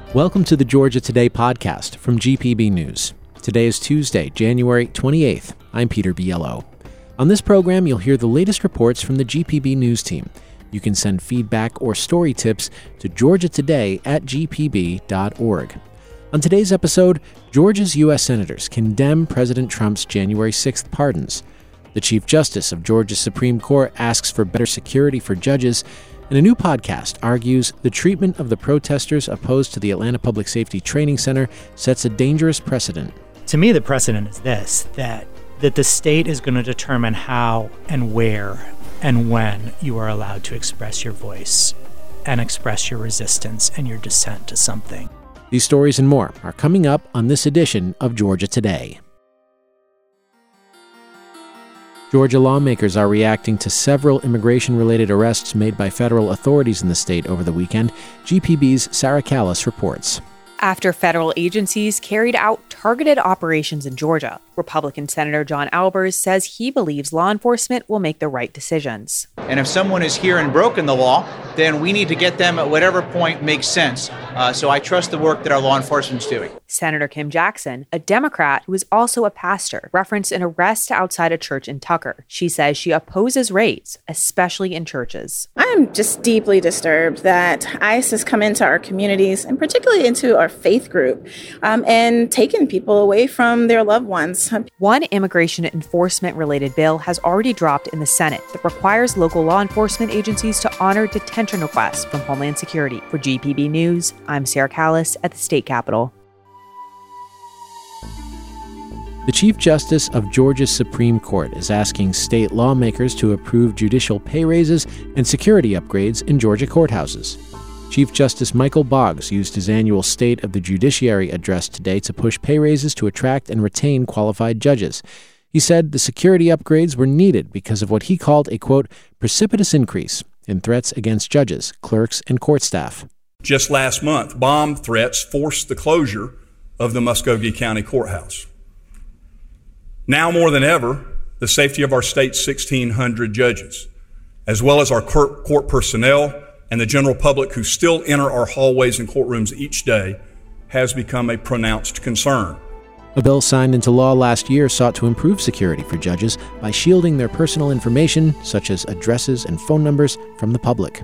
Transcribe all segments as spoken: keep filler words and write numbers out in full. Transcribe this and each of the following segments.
Welcome to the Georgia Today podcast from G P B News. Today is Tuesday, January twenty-eighth. I'm Peter Biello. On this program, you'll hear the latest reports from the G P B News team. You can send feedback or story tips to georgia today at g p b dot org. On today's episode, Georgia's U S senators condemn President Trump's January sixth pardons. The Chief Justice of Georgia's Supreme Court asks for better security for judges, and a new podcast argues the treatment of the protesters opposed to the Atlanta Public Safety Training Center sets a dangerous precedent. To me, the precedent is this, that, that the state is going to determine how and where and when you are allowed to express your voice and express your resistance and your dissent to something. These stories and more are coming up on this edition of Georgia Today. Georgia lawmakers are reacting to several immigration-related arrests made by federal authorities in the state over the weekend. G P B's Sarah Callis reports. After federal agencies carried out targeted operations in Georgia, Republican Senator John Albers says he believes law enforcement will make the right decisions. And if someone is here and broken the law, then we need to get them at whatever point makes sense. Uh, so I trust the work that our law enforcement is doing. Senator Kim Jackson, a Democrat who is also a pastor, referenced an arrest outside a church in Tucker. She says she opposes raids, especially in churches. I'm just deeply disturbed that ICE has come into our communities, and particularly into our faith group, um, and taken people away from their loved ones. One immigration enforcement-related bill has already dropped in the Senate that requires local law enforcement agencies to honor detention requests from Homeland Security. For G P B News, I'm Sarah Callis at the state capitol. The Chief Justice of Georgia's Supreme Court is asking state lawmakers to approve judicial pay raises and security upgrades in Georgia courthouses. Chief Justice Michael Boggs used his annual State of the Judiciary address today to push pay raises to attract and retain qualified judges. He said the security upgrades were needed because of what he called a, quote, precipitous increase in threats against judges, clerks, and court staff. Just last month, bomb threats forced the closure of the Muskogee County Courthouse. Now more than ever, the safety of our state's sixteen hundred judges, as well as our court, court personnel and the general public who still enter our hallways and courtrooms each day, has become a pronounced concern. A bill signed into law last year sought to improve security for judges by shielding their personal information, such as addresses and phone numbers, from the public.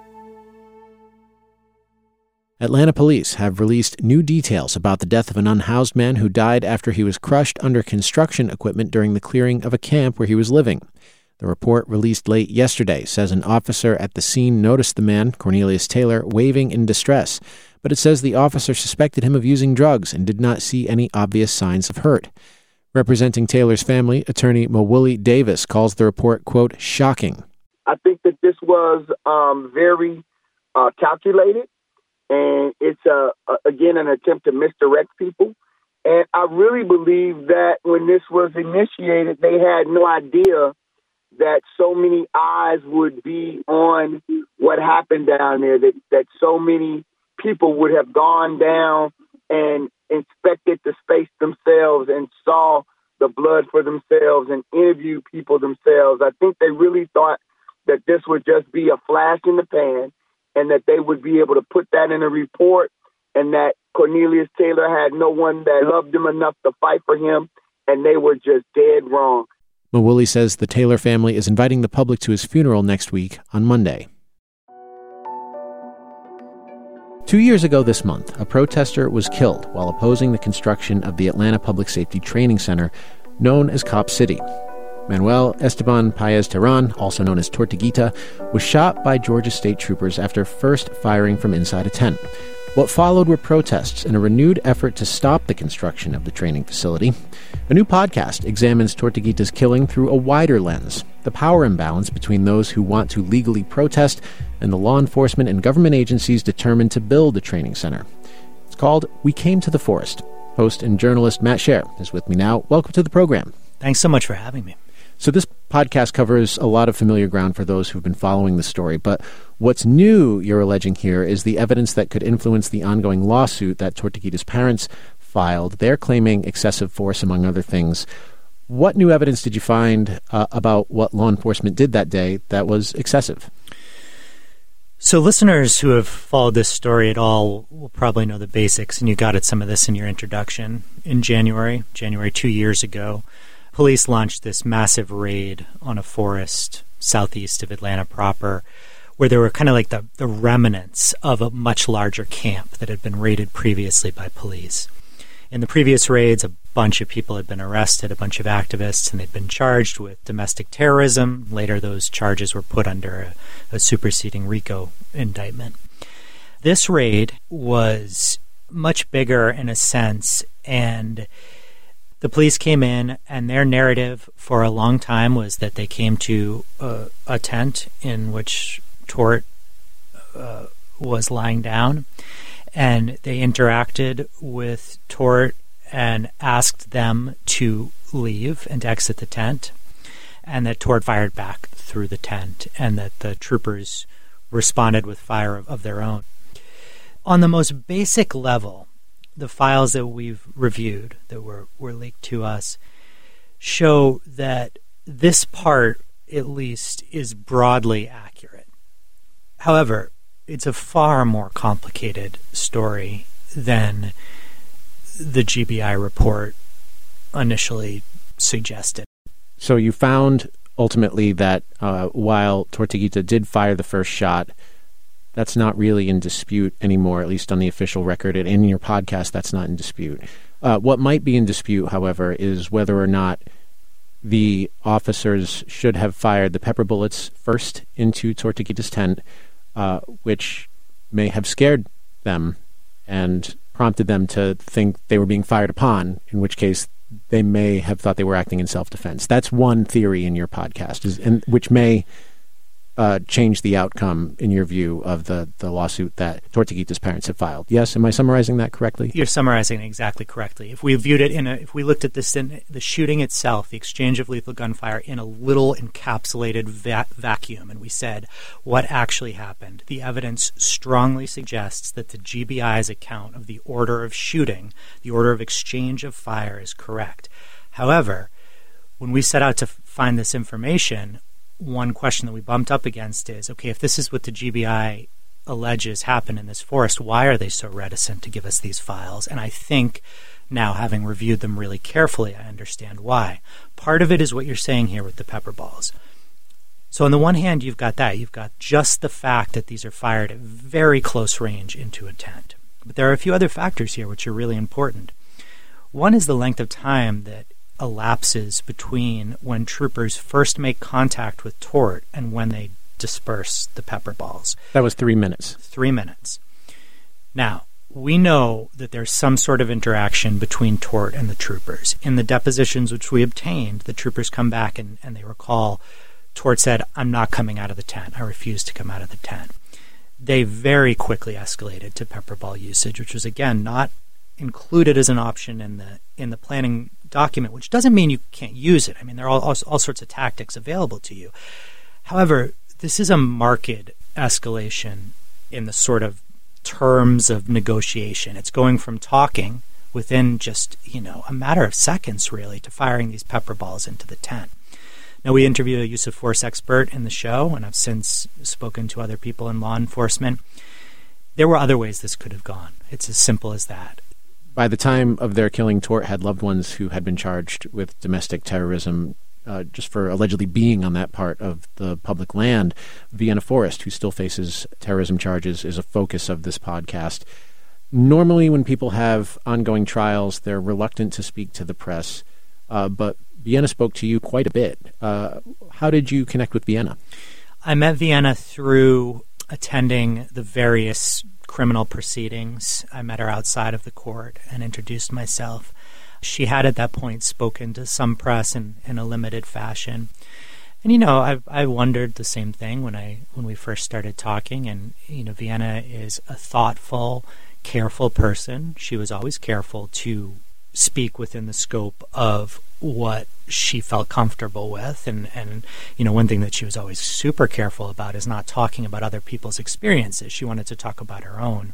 Atlanta police have released new details about the death of an unhoused man who died after he was crushed under construction equipment during the clearing of a camp where he was living. The report, released late yesterday, says an officer at the scene noticed the man, Cornelius Taylor, waving in distress, but it says the officer suspected him of using drugs and did not see any obvious signs of hurt. Representing Taylor's family, attorney Mawuli Davis calls the report, quote, shocking. I think that this was um, very uh, calculated, and it's, uh, again, an attempt to misdirect people. And I really believe that when this was initiated, they had no idea that so many eyes would be on what happened down there, that, that so many people would have gone down and inspected the space themselves and saw the blood for themselves and interviewed people themselves. I think they really thought that this would just be a flash in the pan and that they would be able to put that in a report, and that Cornelius Taylor had no one that loved him enough to fight for him, and they were just dead wrong. Mawuli says the Taylor family is inviting the public to his funeral next week on Monday. Two years ago this month, a protester was killed while opposing the construction of the Atlanta Public Safety Training Center, known as Cop City. Manuel Esteban Paez-Terán, also known as Tortuguita, was shot by Georgia state troopers after first firing from inside a tent. What followed were protests and a renewed effort to stop the construction of the training facility. A new podcast examines Tortuguita's killing through a wider lens, the power imbalance between those who want to legally protest and the law enforcement and government agencies determined to build the training center. It's called We Came to the Forest. Host and journalist Matt Scher is with me now. Welcome to the program. Thanks so much for having me. So this podcast covers a lot of familiar ground for those who've been following the story, but what's new, you're alleging here, is the evidence that could influence the ongoing lawsuit that Tortuguita's parents filed. They're claiming excessive force, among other things. What new evidence did you find uh, about what law enforcement did that day that was excessive? So listeners who have followed this story at all will probably know the basics, and you got at some of this in your introduction. In January, January two years ago, police launched this massive raid on a forest southeast of Atlanta proper, where there were kind of like the, the remnants of a much larger camp that had been raided previously by police. In the previous raids, a bunch of people had been arrested, a bunch of activists, and they'd been charged with domestic terrorism. Later, those charges were put under a, a superseding RICO indictment. This raid was much bigger in a sense, and the police came in, and their narrative for a long time was that they came to a, a tent in which Tort uh, was lying down, and they interacted with Tort and asked them to leave and to exit the tent, and that Tort fired back through the tent, and that the troopers responded with fire of, of their own. On the most basic level, the files that we've reviewed that were, were leaked to us show that this part, at least, is broadly accurate. However, it's a far more complicated story than the G B I report initially suggested. So you found ultimately that uh, while Tortuguita did fire the first shot, that's not really in dispute anymore, at least on the official record. And in your podcast, that's not in dispute. Uh, what might be in dispute, however, is whether or not the officers should have fired the pepper bullets first into Tortuguita's tent, uh, which may have scared them and prompted them to think they were being fired upon, in which case they may have thought they were acting in self-defense. That's one theory in your podcast, is, and which may uh, change the outcome, in your view, of the, the lawsuit that Tortuguita's parents have filed. Yes, am I summarizing that correctly? You're summarizing it exactly correctly. If we viewed it in a, if we looked at this in the shooting itself, the exchange of lethal gunfire in a little encapsulated va- vacuum, and we said what actually happened, the evidence strongly suggests that the G B I's account of the order of shooting, the order of exchange of fire, is correct. However, when we set out to find this information, one question that we bumped up against is, okay, if this is what the G B I alleges happened in this forest, why are they so reticent to give us these files? And I think now, having reviewed them really carefully, I understand why. Part of it is what you're saying here with the pepper balls. So on the one hand, you've got that. You've got just the fact that these are fired at very close range into a tent. But there are a few other factors here which are really important. One is the length of time that elapses between when troopers first make contact with Tort and when they disperse the pepper balls. That was three minutes. Three minutes. Now, we know that there's some sort of interaction between Tort and the troopers. In the depositions which we obtained, the troopers come back and, and they recall Tort said, "I'm not coming out of the tent. I refuse to come out of the tent." They very quickly escalated to pepper ball usage, which was, again, not included as an option in the in the planning document, which doesn't mean you can't use it. I mean, there are all, all, all sorts of tactics available to you. However, this is a marked escalation in the sort of terms of negotiation. It's going from talking within just, you know, a matter of seconds, really, to firing these pepper balls into the tent. Now, we interviewed a use of force expert in the show, and I've since spoken to other people in law enforcement. There were other ways this could have gone. It's as simple as that. By the time of their killing, Tort had loved ones who had been charged with domestic terrorism uh, just for allegedly being on that part of the public land. Vienna Forrest, who still faces terrorism charges, is a focus of this podcast. Normally, when people have ongoing trials, they're reluctant to speak to the press, uh, but Vienna spoke to you quite a bit. Uh, how did you connect with Vienna? I met Vienna through attending the various criminal proceedings. I met her outside of the court and introduced myself. She had at that point spoken to some press in, in a limited fashion. And, you know, I I wondered the same thing when I when we first started talking. And, you know, Vienna is a thoughtful, careful person. She was always careful to speak within the scope of what she felt comfortable with. And, and, you know, one thing that she was always super careful about is not talking about other people's experiences. She wanted to talk about her own.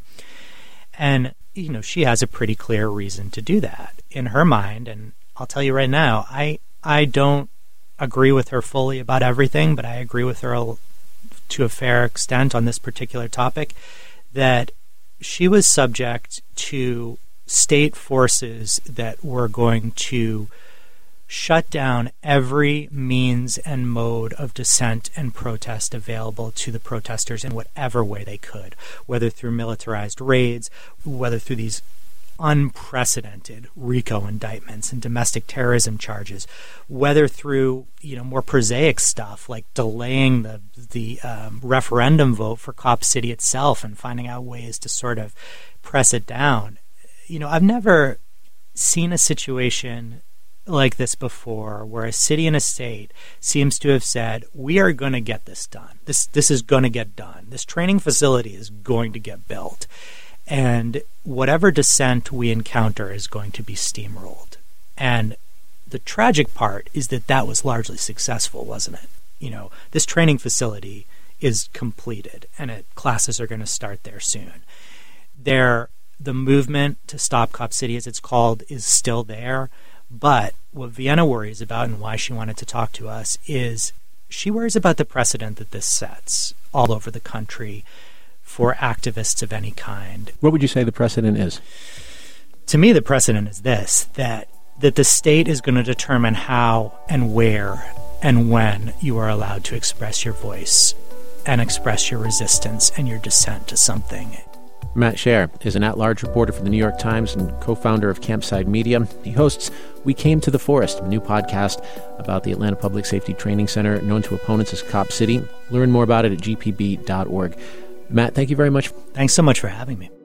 And, you know, she has a pretty clear reason to do that in her mind. And I'll tell you right now, I I don't agree with her fully about everything, but I agree with her to a fair extent on this particular topic, that she was subject to state forces that were going to shut down every means and mode of dissent and protest available to the protesters in whatever way they could, whether through militarized raids, whether through these unprecedented RICO indictments and domestic terrorism charges, whether through, you know, more prosaic stuff like delaying the the um, referendum vote for Cop City itself and finding out ways to sort of press it down. You know, I've never seen a situation like this before, where a city and a state seems to have said, we are going to get this done. This this is going to get done. This training facility is going to get built. And whatever dissent we encounter is going to be steamrolled. And the tragic part is that that was largely successful, wasn't it? You know, this training facility is completed, and it, classes are going to start there soon. There, the movement to stop Cop City, as it's called, is still there. But what Vienna worries about, and why she wanted to talk to us, is she worries about the precedent that this sets all over the country for activists of any kind. What would you say the precedent is? To me, the precedent is this, that that the state is going to determine how and where and when you are allowed to express your voice and express your resistance and your dissent to something. Matt Scher is an at-large reporter for the New York Times and co-founder of Campside Media. He hosts We Came to the Forest, a new podcast about the Atlanta Public Safety Training Center, known to opponents as Cop City. Learn more about it at g p b dot org. Matt, thank you very much. Thanks so much for having me.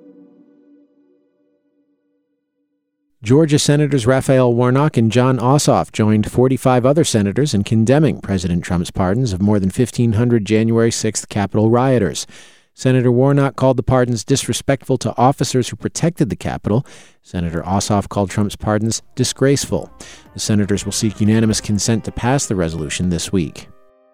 Georgia Senators Raphael Warnock and Jon Ossoff joined forty-five other senators in condemning President Trump's pardons of more than fifteen hundred January sixth Capitol rioters. Senator Warnock called the pardons disrespectful to officers who protected the Capitol. Senator Ossoff called Trump's pardons disgraceful. The senators will seek unanimous consent to pass the resolution this week.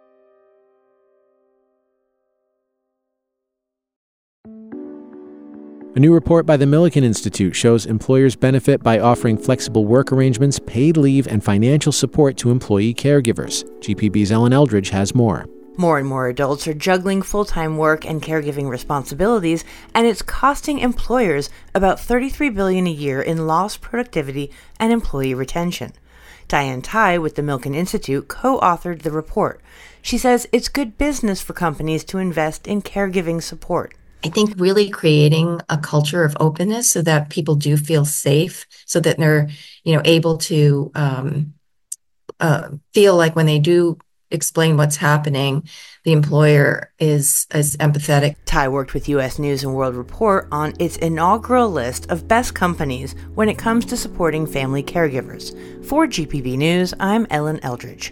A new report by the Millikan Institute shows employers benefit by offering flexible work arrangements, paid leave, and financial support to employee caregivers. G P B's Ellen Eldridge has more. More and more adults are juggling full-time work and caregiving responsibilities, and it's costing employers about thirty-three billion dollars a year in lost productivity and employee retention. Diane Tai with the Millikan Institute co-authored the report. She says it's good business for companies to invest in caregiving support. I think really creating a culture of openness so that people do feel safe, so that they're, you know, able to um, uh, feel like when they do explain what's happening, the employer is is empathetic. Tai worked with U S News and World Report on its inaugural list of best companies when it comes to supporting family caregivers. For G P B News, I'm Ellen Eldridge.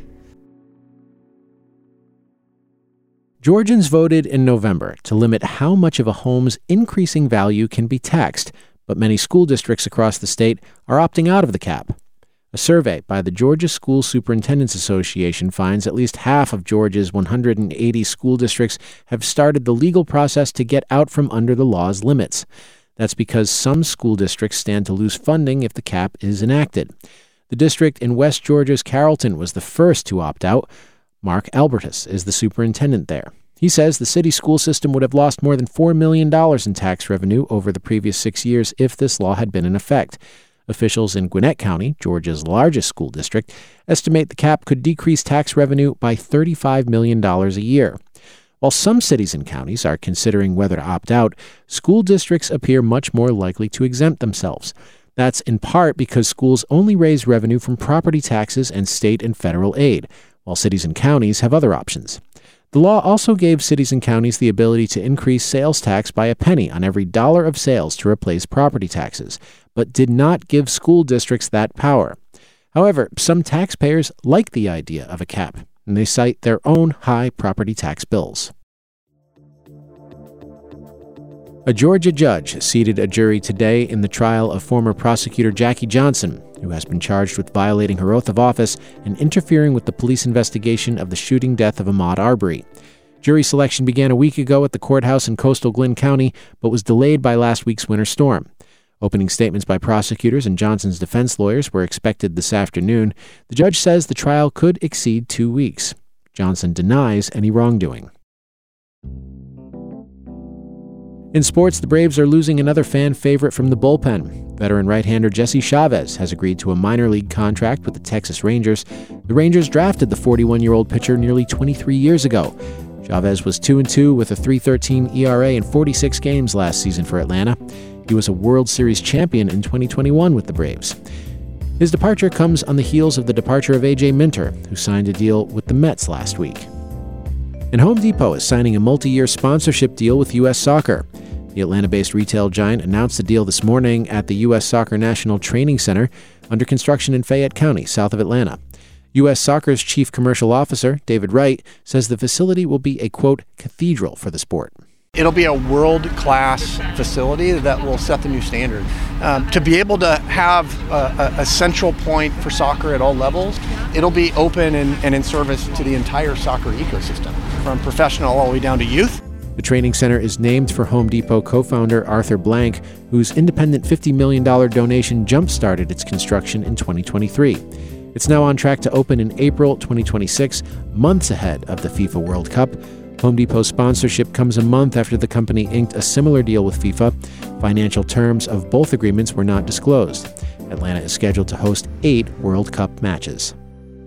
Georgians voted in November to limit how much of a home's increasing value can be taxed, but many school districts across the state are opting out of the cap. A survey by the Georgia School Superintendents Association finds at least half of Georgia's one hundred eighty school districts have started the legal process to get out from under the law's limits. That's because some school districts stand to lose funding if the cap is enacted. The district in West Georgia's Carrollton was the first to opt out. Mark Albertus is the superintendent there. He says the city school system would have lost more than four million dollars in tax revenue over the previous six years if this law had been in effect. Officials in Gwinnett County, Georgia's largest school district, estimate the cap could decrease tax revenue by thirty-five million dollars a year. While some cities and counties are considering whether to opt out, school districts appear much more likely to exempt themselves. That's in part because schools only raise revenue from property taxes and state and federal aid, while cities and counties have other options. The law also gave cities and counties the ability to increase sales tax by a penny on every dollar of sales to replace property taxes, but did not give school districts that power. However, some taxpayers like the idea of a cap, and they cite their own high property tax bills. A Georgia judge seated a jury today in the trial of former prosecutor Jackie Johnson, who has been charged with violating her oath of office and interfering with the police investigation of the shooting death of Ahmaud Arbery. Jury selection began a week ago at the courthouse in coastal Glynn County, but was delayed by last week's winter storm. Opening statements by prosecutors and Johnson's defense lawyers were expected this afternoon. The judge says the trial could exceed two weeks. Johnson denies any wrongdoing. In sports, the Braves are losing another fan favorite from the bullpen. Veteran right-hander Jesse Chavez has agreed to a minor league contract with the Texas Rangers. The Rangers drafted the forty-one-year-old pitcher nearly twenty-three years ago. Chavez was two and two with a three point one three E R A in forty-six games last season for Atlanta. He was a World Series champion in twenty twenty-one with the Braves. His departure comes on the heels of the departure of A J Minter, who signed a deal with the Mets last week. And Home Depot is signing a multi-year sponsorship deal with U S Soccer. The Atlanta-based retail giant announced the deal this morning at the U S Soccer National Training Center under construction in Fayette County, south of Atlanta. U S Soccer's chief commercial officer, David Wright, says the facility will be a, quote, cathedral for the sport. It'll be a world-class facility that will set the new standard. Um, to be able to have a, a central point for soccer at all levels, it'll be open and, and in service to the entire soccer ecosystem, from professional all the way down to youth. The training center is named for Home Depot co-founder Arthur Blank, whose independent fifty million dollars donation jump-started its construction in twenty twenty-three. It's now on track to open in April twenty twenty-six, months ahead of the FIFA World Cup. Home Depot's sponsorship comes a month after the company inked a similar deal with FIFA. Financial terms of both agreements were not disclosed. Atlanta is scheduled to host eight World Cup matches.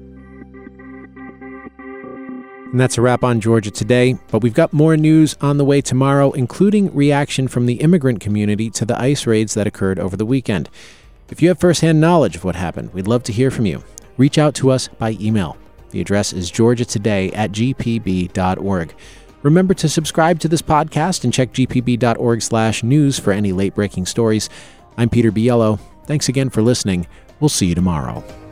And that's a wrap on Georgia Today, but we've got more news on the way tomorrow, including reaction from the immigrant community to the ICE raids that occurred over the weekend. If you have firsthand knowledge of what happened, we'd love to hear from you. Reach out to us by email. The address is georgia today at g p b dot org. Remember to subscribe to this podcast and check g p b dot org slash news for any late-breaking stories. I'm Peter Biello. Thanks again for listening. We'll see you tomorrow.